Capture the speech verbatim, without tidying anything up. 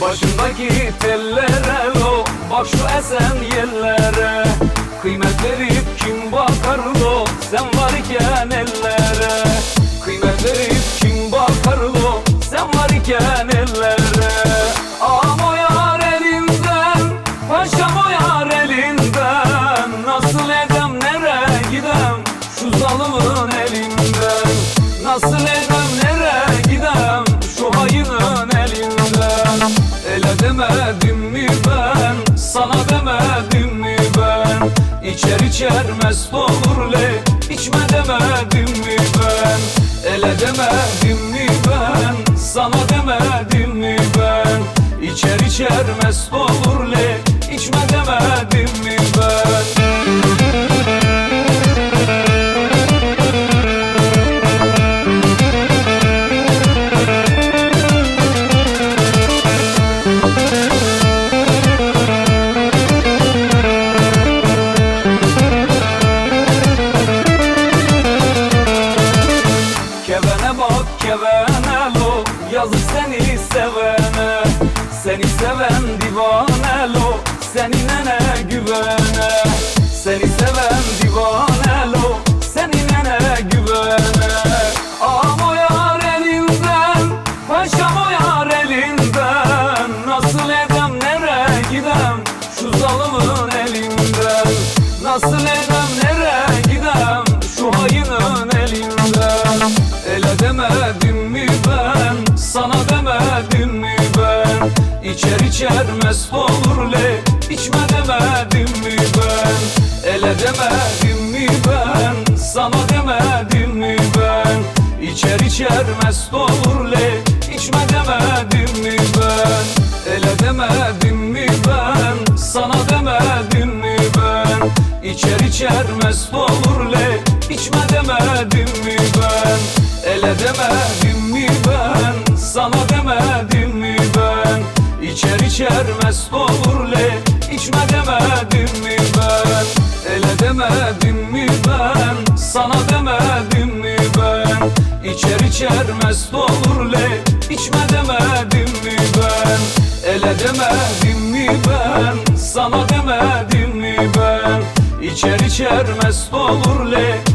Başındaki tellere lo, bak şu esen yerlere. Kıymet verip kim bakar lo, sen varken ellere. Kıymet verip kim bakar lo, sen varken ellere. Ağam o yar elinden, paşam o yar elinden. Nasıl edem nereye gidem, şu zalımın elinden. Nasıl edem nereye gidem, şu hayının elinden. Ele demedim mi ben, sana demedim mi ben? İçer içer mest olur le, içme demedim mi ben? Ele demedim mi ben, sana demedim mi ben? İçer içer mest olur le, içme demedim mi ben? Kevene lo, yazık seni sevene. Seni seven divane lo, seninle ne güvene. Seni seven divane lo, seninle ne güvene. Ağam o yar elinden, paşam o yar elinden. Nasıl edem nereye gidem, şu zalımın elinden. Nasıl edem nereye gidem, şu hayının elinden. Ele demedim mi ben, sana demedim mi ben? İçer içer mest olur le, içme demedim mi ben? Ele demedim mi ben, sana demedim mi ben? İçer içer mest olur le, içme demedim mi ben? Ele demedim mi ben, sana demedim mi ben? İçer içer mest olur le, içme demedim mi ben? Ele demedim mi ben, sana demedim mi ben? İçer içer mest olur le, içme demedim mi ben? Ele demedim mi ben, sana demedim mi ben? İçer içer mest olur le, içme demedim mi ben? Ele demedim mi ben, sana demedim mi ben? İçer içer mest olur le,